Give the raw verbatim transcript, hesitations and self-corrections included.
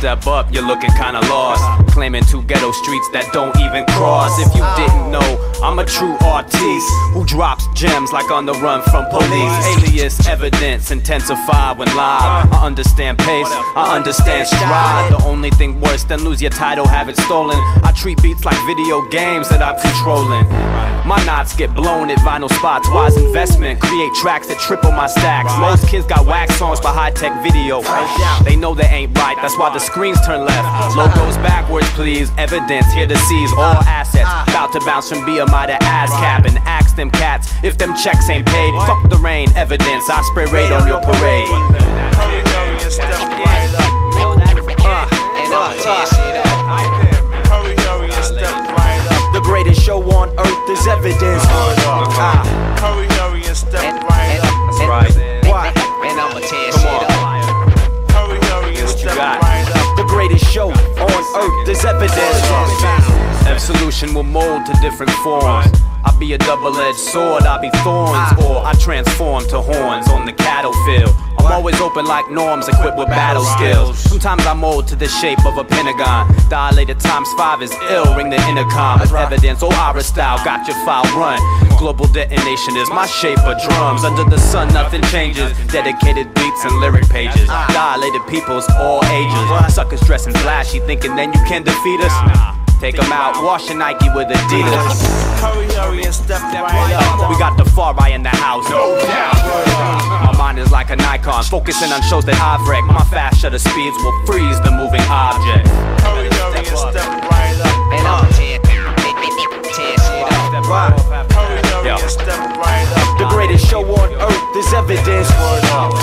step up, you're looking kinda lost. Claiming two ghetto streets that don't even cross. If you didn't know, I'm a true artiste who drops gems like on the run from police. Alias evidence intensify when live. I understand pace, I understand stride. The only thing worse than lose your title, have it stolen. I treat beats like video games that I'm controlling. My knots get blown at vinyl spots. Wise investment, create tracks that triple my stacks. Most kids got wax songs for high-tech video. They know they ain't right, that's why the screens turn left. Logos backwards, please. Evidence here to seize all assets. About to bounce from B M I to ASCAP and ask them cats if them checks ain't paid. Fuck the rain, evidence. I spray raid on your parade. Hurry, hurry and step right up. And I'ma tear shit up. Hurry, hurry and step right up. The greatest show on earth is evidence. Ah. Hurry, hurry and step right up. That's right. Why? And I'ma tear shit up. Hurry, hurry and step right up. The greatest show on earth is evidence. Absolution will mold to different forms. I be a double-edged sword, I be thorns, or I transform to horns on the cattle field. I'm always open like norms, equipped with battle skills. Sometimes I mold to the shape of a pentagon. Dilated times five is ill, ring the intercom. It's evidence, oh Ira style, got your file run. Global detonation is my shape of drums. Under the sun, nothing changes. Dedicated beats and lyric pages. Dilated peoples, all ages. Suckers dressing flashy, thinking then you can defeat us. Take them out, wash your Nike with Adidas. Hurry, hurry and step right up. We got the far right in the house. No doubt. My mind is like a Nikon, focusing on shows that I've wrecked. My fast shutter speeds will freeze the moving object. Hurry, hurry and step right up. And I'ma tear, tear shit up. Hurry, hurry and step right up. The greatest show on earth is evidence.